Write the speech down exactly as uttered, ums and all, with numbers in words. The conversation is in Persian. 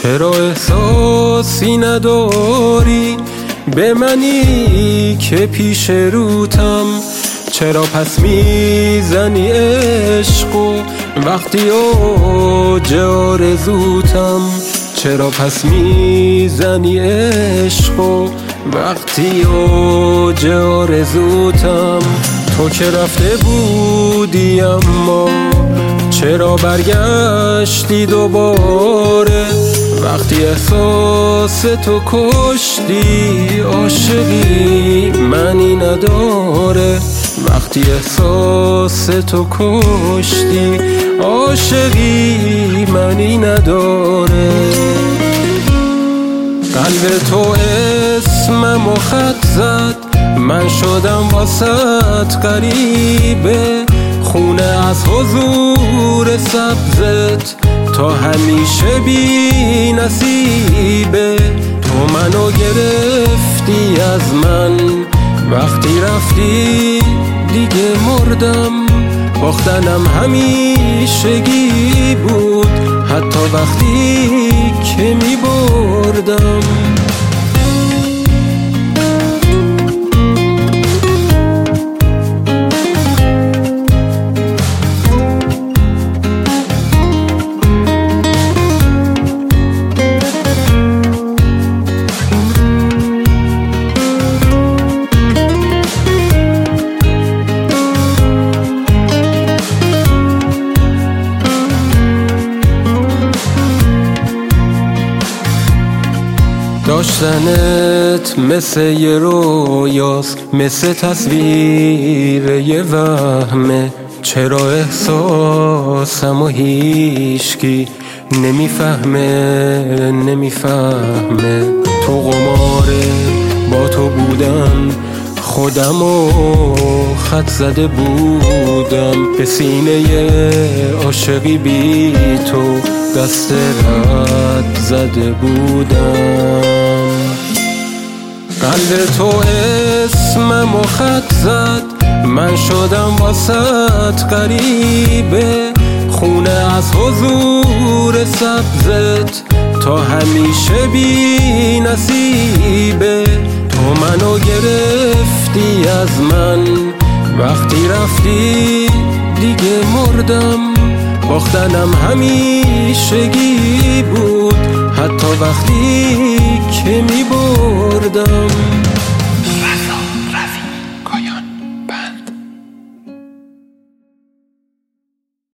چرا احساسی نداری به منی که پیش روتم؟ چرا پس میزنی عشقو وقتی اوج آرزوتم؟ چرا پس میزنی عشقو وقتی اوج آرزوتم؟ تو که رفته بودی اما چرا برگشتی دوباره؟ وقتی احساس تو کشتی عاشقی منی نداره. وقتی احساس تو کشتی عاشقی منی نداره. قلب تو اسمم و خط زد، من شدم واسط غریبه. خونه از حضور سبزت تا همیشه بی نصیبه. تو منو گرفتی از من، وقتی رفتی دیگه مردم. باختنم همیشگی بود، حتی وقتی که می بردم. داشتنت مثل یه رویاست، مثل تصویر یه وهمه. چرا احساسم و هیچکی نمیفهمه نمیفهمه؟ تو قماره با تو بودم، خودم و خط زده بودم. به سینه عاشقی بی تو دست رد زده بودم. قلب تو اسمم و خط زد، من شدم واسط غریبه. خونه از حضور سبزت تا همیشه بی نصیبه. تو منو گرفتی از من، وقتی رفتی دیگه مردم. باختنم همیشگی بود، حتی وقتی که می بردم.